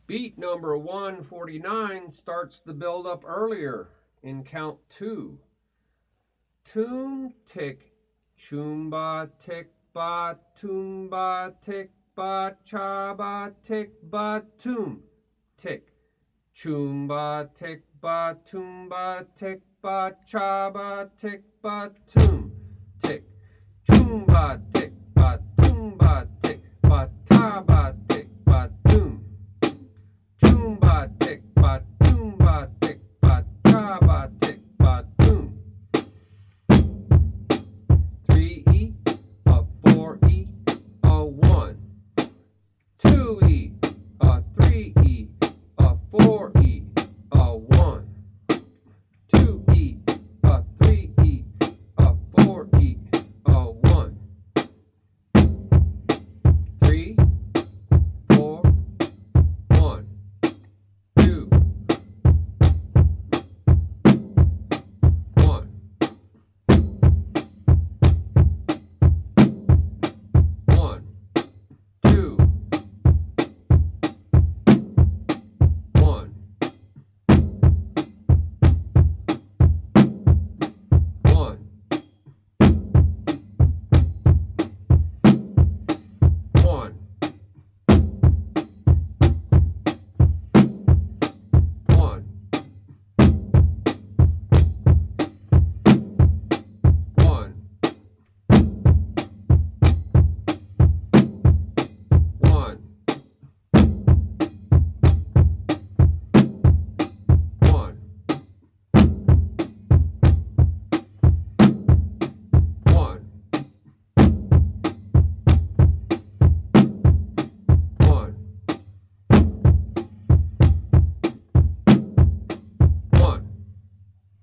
Beat number 149 starts the build up earlier in count 2. Toom tick, choomba tick ba, toomba tick ba, chaba tick ba, toom tick, choomba tick ba, toomba tick ba, chaba tick ba, toom tick, choomba tick ba, toomba tick ba, taba tick ba, toom. Choomba tick